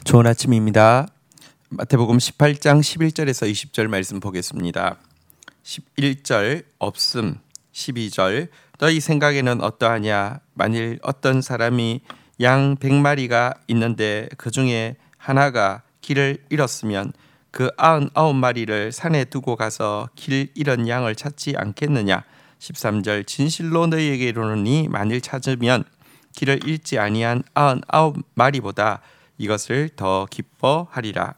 좋은 아침입니다. 마태복음 18장 11절에서 20절 말씀 보겠습니다. 11절 없음, 12절 너희 생각에는 어떠하냐? 만일 어떤 사람이 양 100마리가 있는데 그 중에 하나가 길을 잃었으면 그 99마리를 산에 두고 가서 길 잃은 양을 찾지 않겠느냐? 13절 진실로 너희에게 이르노니 만일 찾으면 길을 잃지 아니한 99마리보다 이것을 더 기뻐하리라.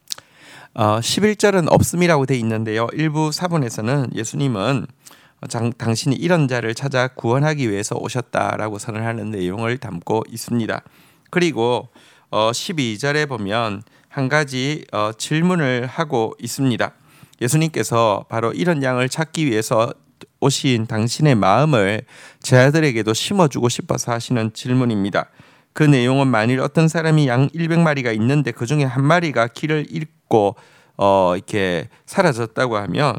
11절은 없음이라고 되어 있는데요. 일부 사본에서는 예수님은 당신이 이런 자를 찾아 구원하기 위해서 오셨다라고 선언하는 내용을 담고 있습니다. 그리고 12절에 보면 한 가지 질문을 하고 있습니다. 예수님께서 바로 이런 양을 찾기 위해서 오신 당신의 마음을 제 아들에게도 심어주고 싶어서 하시는 질문입니다. 그 내용은 만일 어떤 사람이 양 100마리가 있는데 그 중에 한 마리가 길을 잃고 이렇게 사라졌다고 하면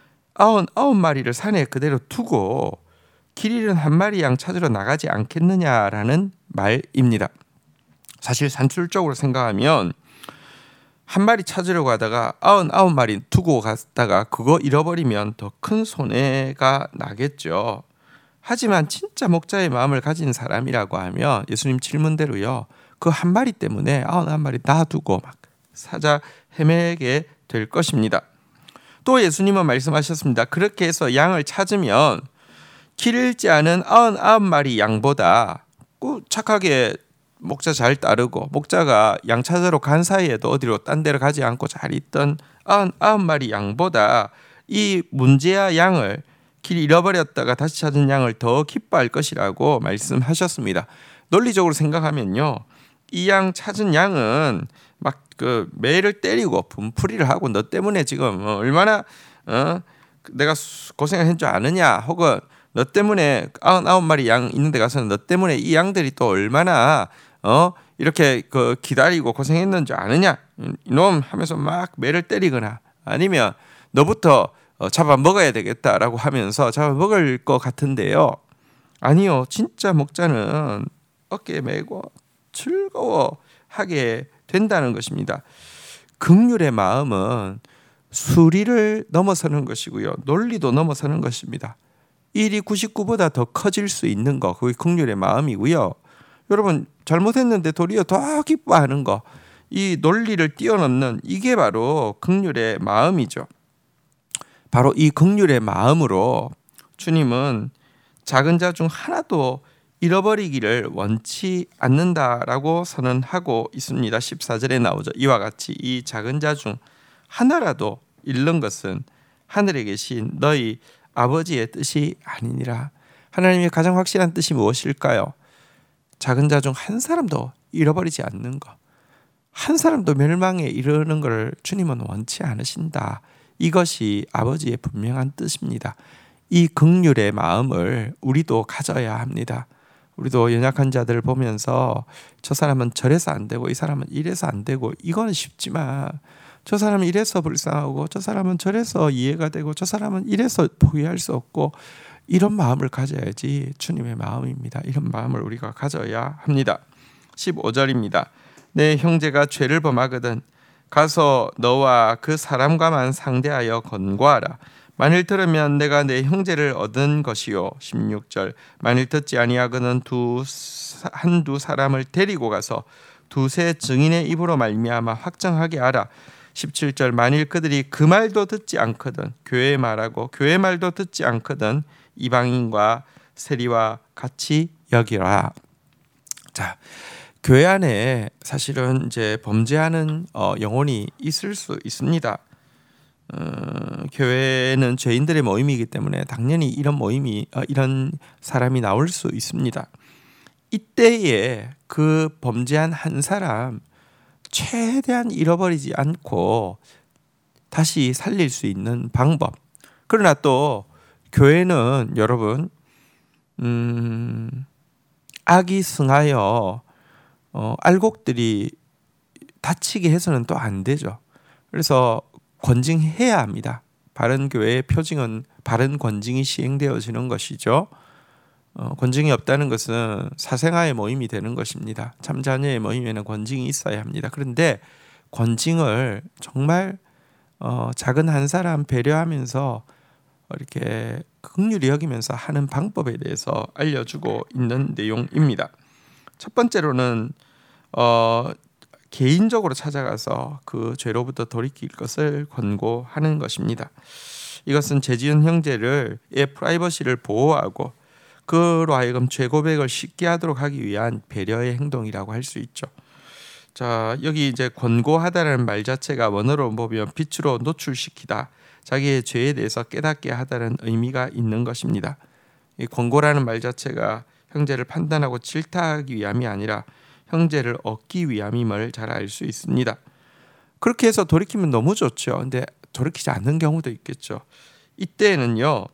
99마리를 산에 그대로 두고 길 잃은 한 마리 양 찾으러 나가지 않겠느냐라는 말입니다. 사실 산술적으로 생각하면 한 마리 찾으려고 하다가 99마리 두고 갔다가 그거 잃어버리면 더 큰 손해가 나겠죠. 하지만 진짜 목자의 마음을 가진 사람이라고 하면 예수님 질문대로요. 그 한 마리 때문에 99마리 놔두고 막 사자 헤매게 될 것입니다. 또 예수님은 말씀하셨습니다. 그렇게 해서 양을 찾으면 길 잃지 않은 99마리 양보다 착하게 목자 잘 따르고 목자가 양 찾으러 간 사이에도 어디로 딴 데로 가지 않고 잘 있던 99마리 양보다 이 문제야 양을 길 잃어버렸다가 다시 찾은 양을 더 기뻐할 것이라고 말씀하셨습니다. 논리적으로 생각하면요, 이 양 찾은 양은 막 그 매를 때리고 분풀이를 하고 너 때문에 지금 얼마나 내가 고생을 한 줄 아느냐, 혹은 너 때문에 99마리 양 있는데 가서는 너 때문에 이 양들이 또 얼마나 이렇게 그 기다리고 고생했는 줄 아느냐, 이놈 하면서 막 매를 때리거나 아니면 너부터 잡아먹어야 되겠다라고 하면서 잡아먹을 것 같은데요. 아니요. 진짜 목자는 어깨에 메고 즐거워하게 된다는 것입니다. 긍휼의 마음은 수리를 넘어서는 것이고요. 논리도 넘어서는 것입니다. 1이 99보다 더 커질 수 있는 거, 그게 긍휼의 마음이고요. 여러분 잘못했는데 도리어 더 기뻐하는 거, 이 논리를 뛰어넘는 이게 바로 긍휼의 마음이죠. 바로 이 긍휼의 마음으로 주님은 작은 자 중 하나도 잃어버리기를 원치 않는다라고 선언하고 있습니다. 14절에 나오죠. 이와 같이 이 작은 자 중 하나라도 잃는 것은 하늘에 계신 너희 아버지의 뜻이 아니니라. 하나님의 가장 확실한 뜻이 무엇일까요? 작은 자 중 한 사람도 잃어버리지 않는 것, 한 사람도 멸망에 이르는 것을 주님은 원치 않으신다. 이것이 아버지의 분명한 뜻입니다. 이 긍휼의 마음을 우리도 가져야 합니다. 우리도 연약한 자들을 보면서 저 사람은 저래서 안 되고 이 사람은 이래서 안 되고, 이건 쉽지만 저 사람은 이래서 불쌍하고 저 사람은 저래서 이해가 되고 저 사람은 이래서 포기할 수 없고, 이런 마음을 가져야지 주님의 마음입니다. 이런 마음을 우리가 가져야 합니다. 15절입니다. 내 형제가 죄를 범하거든 가서 너와 그 사람과만 상대하여 권고하라. 만일 들으면 내가 내 형제를 얻은 것이요. 16절 만일 듣지 아니하거든 한두 사람을 데리고 가서 두세 증인의 입으로 말미암아 확정하게 하라. 17절 만일 그들이 그 말도 듣지 않거든 교회의 말하고 교회 말도 듣지 않거든 이방인과 세리와 같이 여기라. 자, 교회 안에 사실은 이제 범죄하는 영혼이 있을 수 있습니다. 교회는 죄인들의 모임이기 때문에 당연히 이런 사람이 나올 수 있습니다. 이때에 그 범죄한 한 사람 최대한 잃어버리지 않고 다시 살릴 수 있는 방법. 그러나 또 교회는 여러분 악이 승하여 알곡들이 다치게 해서는 또 안 되죠. 그래서 권징해야 합니다. 바른 교회의 표징은 바른 권징이 시행되어지는 것이죠. 권징이 없다는 것은 사생아의 모임이 되는 것입니다. 참자녀의 모임에는 권징이 있어야 합니다. 그런데 권징을 정말 작은 한 사람 배려하면서 이렇게 긍휼히 여기면서 하는 방법에 대해서 알려주고 있는 내용입니다. 첫 번째로는 개인적으로 찾아가서 그 죄로부터 돌이킬 것을 권고하는 것입니다. 이것은 죄 지은 형제의 프라이버시를 보호하고 그로 하여금 죄 고백을 쉽게 하도록 하기 위한 배려의 행동이라고 할 수 있죠. 자, 여기 이제 권고하다라는 말 자체가 원어로 보면 빛으로 노출시키다, 자기의 죄에 대해서 깨닫게 하다는 의미가 있는 것입니다. 이 권고라는 말 자체가 형제를 판단하고 질타하기 위함이 아니라 형제를 얻기 위함임을 잘 알 수 있습니다. 그렇게 해서 돌이키면 너무 좋죠. 근데 돌이키지 않는 경우도 있겠죠. 이때는요,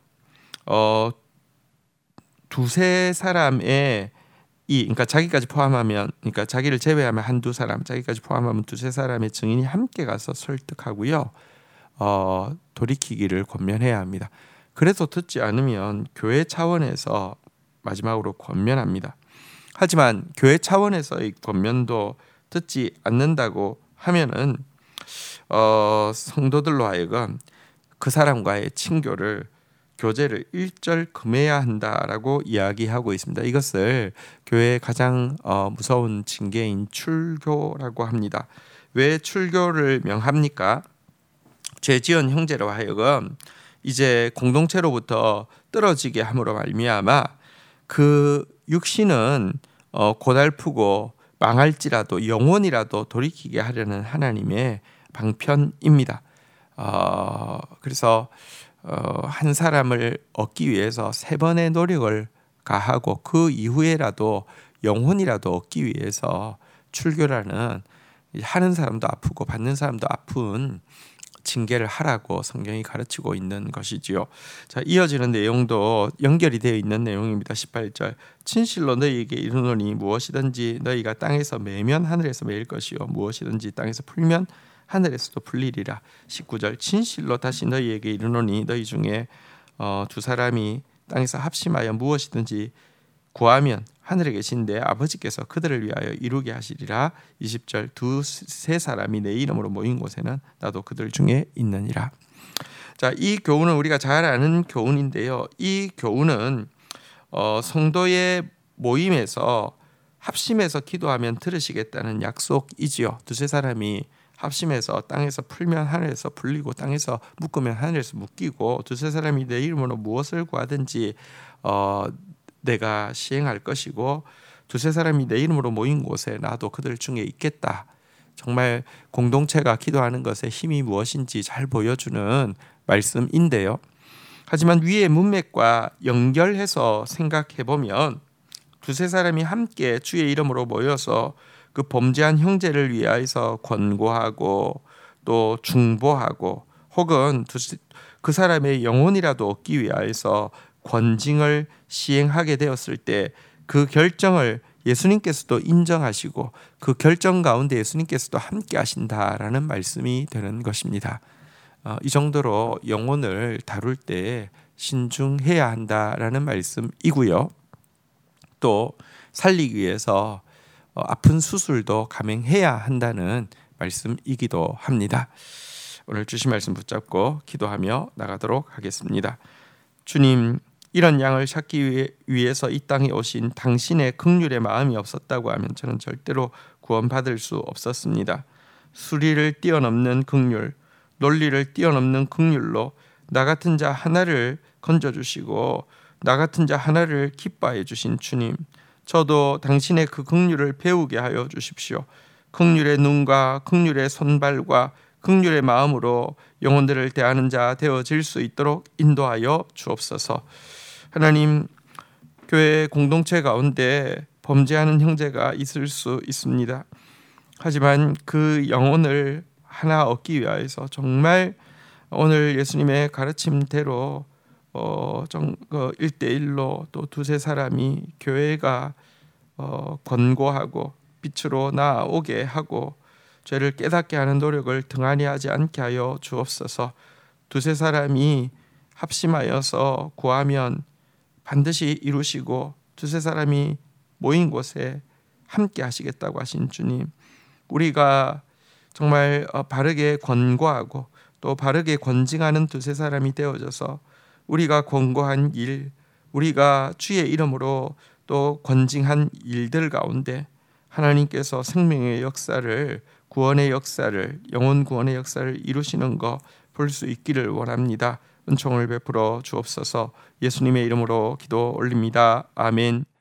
두세 사람의 그러니까 자기까지 포함하면, 그러니까 자기를 제외하면 한두 사람, 자기까지 포함하면 두세 사람의 증인이 함께 가서 설득하고요, 돌이키기를 권면해야 합니다. 그래도 듣지 않으면 교회 차원에서 마지막으로 권면합니다. 하지만 교회 차원에서의 권면도 듣지 않는다고 하면은 성도들로 하여금 그 사람과의 친교를, 교제를 일절 금해야 한다라고 이야기하고 있습니다. 이것을 교회의 가장 무서운 징계인 출교라고 합니다. 왜 출교를 명합니까? 죄 지은 형제로 하여금 이제 공동체로부터 떨어지게 함으로 말미암아 그 육신은 고달프고 망할지라도 영혼이라도 돌이키게 하려는 하나님의 방편입니다. 그래서 한 사람을 얻기 위해서 3번의 노력을 가하고 그 이후에라도 영혼이라도 얻기 위해서 출교라는, 하는 사람도 아프고 받는 사람도 아픈 징계를 하라고 성경이 가르치고 있는 것이지요. 자, 이어지는 내용도 연결이 되어 있는 내용입니다. 18절, 진실로 너희에게 이르노니 무엇이든지 너희가 땅에서 매면 하늘에서 매일 것이요 무엇이든지 땅에서 풀면 하늘에서도 풀리리라. 19절, 진실로 다시 너희에게 이르노니 너희 중에 두 사람이 땅에서 합심하여 무엇이든지 구하면 하늘에 계신 내 아버지께서 그들을 위하여 이루게 하시리라. 20절, 두세 사람이 내 이름으로 모인 곳에는 나도 그들 중에 있느니라. 자, 이 교훈은 우리가 잘 아는 교훈인데요. 이 교훈은 성도의 모임에서 합심해서 기도하면 들으시겠다는 약속이지요. 두세 사람이 합심해서 땅에서 풀면 하늘에서 풀리고 땅에서 묶으면 하늘에서 묶이고, 두세 사람이 내 이름으로 무엇을 구하든지 내가 시행할 것이고, 두세 사람이 내 이름으로 모인 곳에 나도 그들 중에 있겠다. 정말 공동체가 기도하는 것의 힘이 무엇인지 잘 보여주는 말씀인데요. 하지만 위의 문맥과 연결해서 생각해보면 두세 사람이 함께 주의 이름으로 모여서 그 범죄한 형제를 위하여서 권고하고 또 중보하고 혹은 그 사람의 영혼이라도 얻기 위하여서 권징을 시행하게 되었을 때 그 결정을 예수님께서도 인정하시고 그 결정 가운데 예수님께서도 함께 하신다라는 말씀이 되는 것입니다. 이 정도로 영혼을 다룰 때 신중해야 한다라는 말씀이고요. 또 살리기 위해서 아픈 수술도 감행해야 한다는 말씀이기도 합니다. 오늘 주신 말씀 붙잡고 기도하며 나가도록 하겠습니다. 주님, 이런 양을 찾기 위해서 이 땅에 오신 당신의 긍휼의 마음이 없었다고 하면 저는 절대로 구원받을 수 없었습니다. 수리를 뛰어넘는 긍휼, 논리를 뛰어넘는 긍휼로 나 같은 자 하나를 건져주시고 나 같은 자 하나를 기뻐해 주신 주님, 저도 당신의 그 긍휼을 배우게 하여 주십시오. 긍휼의 눈과 긍휼의 손발과 긍휼의 마음으로 영혼들을 대하는 자 되어질 수 있도록 인도하여 주옵소서. 하나님, 교회 공동체 가운데 범죄하는 형제가 있을 수 있습니다. 하지만 그 영혼을 하나 얻기 위하여서 정말 오늘 예수님의 가르침대로 1대1로 또 두세 사람이 교회가 권고하고 빛으로 나오게 하고 죄를 깨닫게 하는 노력을 등한히 하지 않게 하여 주옵소서. 두세 사람이 합심하여서 구하면 반드시 이루시고 두세 사람이 모인 곳에 함께 하시겠다고 하신 주님, 우리가 정말 바르게 권고하고 또 바르게 권징하는 두세 사람이 되어져서 우리가 권고한 일, 우리가 주의 이름으로 또 권징한 일들 가운데 하나님께서 생명의 역사를, 구원의 역사를, 영혼 구원의 역사를 이루시는 거 볼 수 있기를 원합니다. 은총을 베풀어 주옵소서. 예수님의 이름으로 기도 올립니다. 아멘.